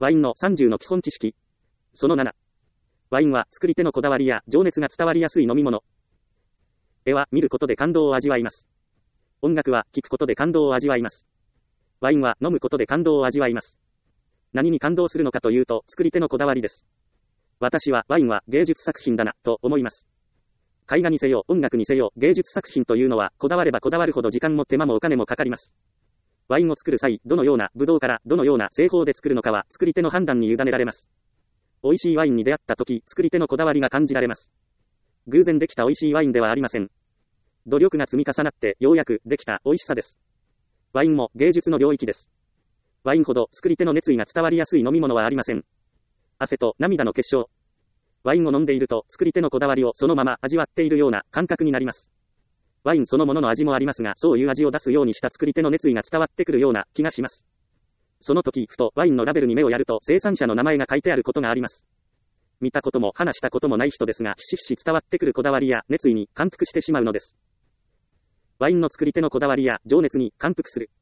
ワインの30の基本知識。その7。ワインは作り手のこだわりや情熱が伝わりやすい飲み物。絵は見ることで感動を味わいます。音楽は聴くことで感動を味わいます。ワインは飲むことで感動を味わいます。何に感動するのかというと、作り手のこだわりです。私はワインは芸術作品だな、と思います。絵画にせよ、音楽にせよ、芸術作品というのは、こだわればこだわるほど時間も手間もお金もかかります。ワインを作る際、どのようなブドウからどのような製法で作るのかは、作り手の判断に委ねられます。美味しいワインに出会った時、作り手のこだわりが感じられます。偶然できた美味しいワインではありません。努力が積み重なって、ようやくできた美味しさです。ワインも芸術の領域です。ワインほど作り手の熱意が伝わりやすい飲み物はありません。汗と涙の結晶。ワインを飲んでいると、作り手のこだわりをそのまま味わっているような感覚になります。ワインそのものの味もありますが、そういう味を出すようにした作り手の熱意が伝わってくるような気がします。その時、ふとワインのラベルに目をやると、生産者の名前が書いてあることがあります。見たことも話したこともない人ですが、ひしひし伝わってくるこだわりや熱意に感服してしまうのです。ワインの作り手のこだわりや情熱に感服する。